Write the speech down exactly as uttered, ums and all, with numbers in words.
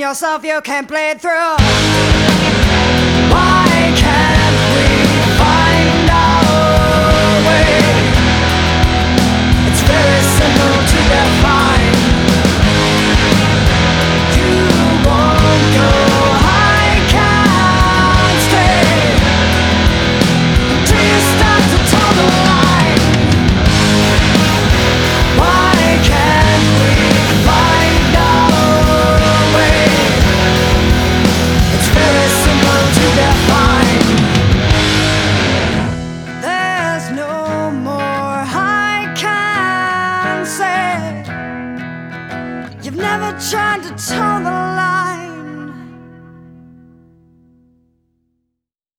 yourself, you can play it through. Why can't we find our way? It's very simple to define. You won't go, I can't stay until you start to toe the line. Why can't we find our way? It's very simple to define. There's no more I can say. You've never tried to toe the line.